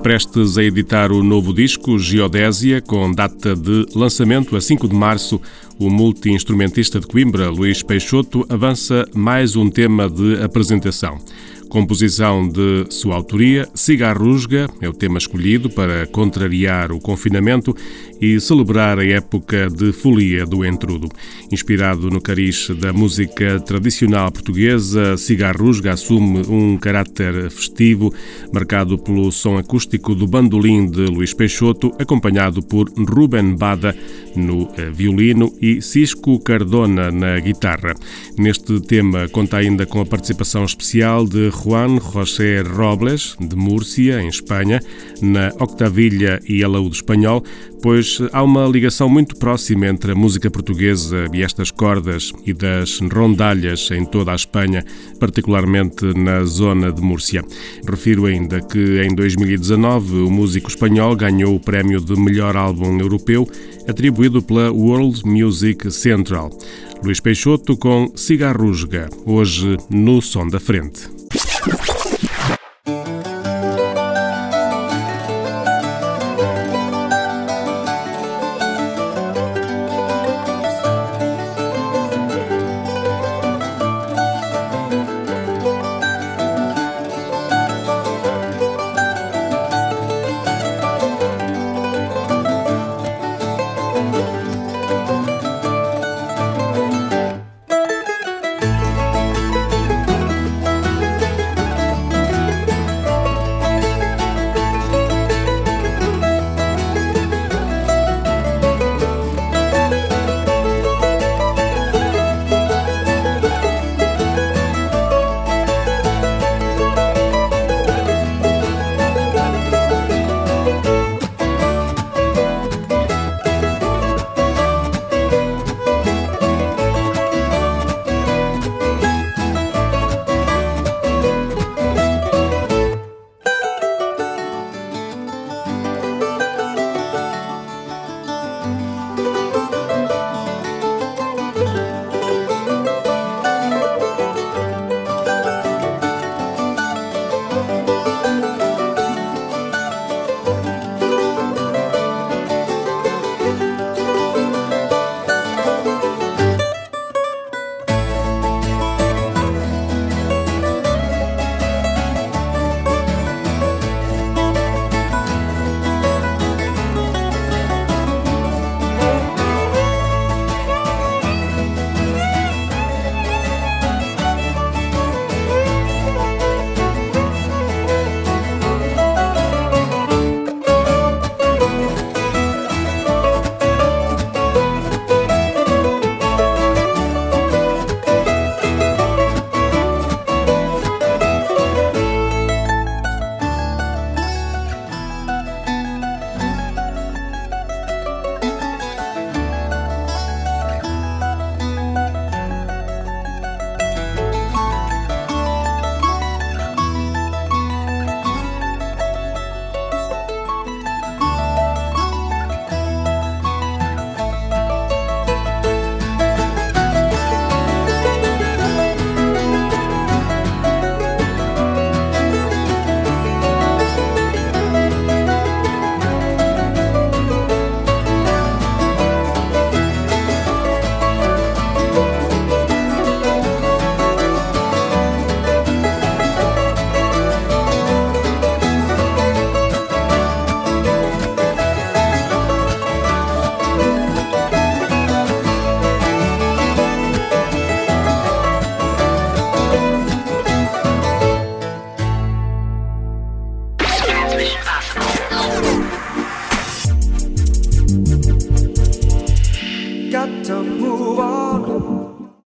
prestes a editar o novo disco, Geodésia, com data de lançamento a 5 de março, o multi-instrumentista de Coimbra, Luís Peixoto, avança mais um tema de apresentação. Composição de sua autoria, Cigarrusga é o tema escolhido para contrariar o confinamento e celebrar a época de folia do entrudo. Inspirado no cariz da música tradicional portuguesa, Cigarrusga assume um caráter festivo, marcado pelo som acústico do bandolim de Luís Peixoto, acompanhado por Rubén Bada no violino e Cisco Cardona na guitarra. Neste tema conta ainda com a participação especial de Juan José Robles, de Múrcia, em Espanha, na octavilha e alaúdo espanhol, pois há uma ligação muito próxima entre a música portuguesa e estas cordas e das rondalhas em toda a Espanha, particularmente na zona de Múrcia. Refiro ainda que em 2019 o músico espanhol ganhou o prémio de melhor álbum europeu, atribuído pela World Music Central. Luís Peixoto com Cigarrusga, hoje no Som da Frente. Got to move on.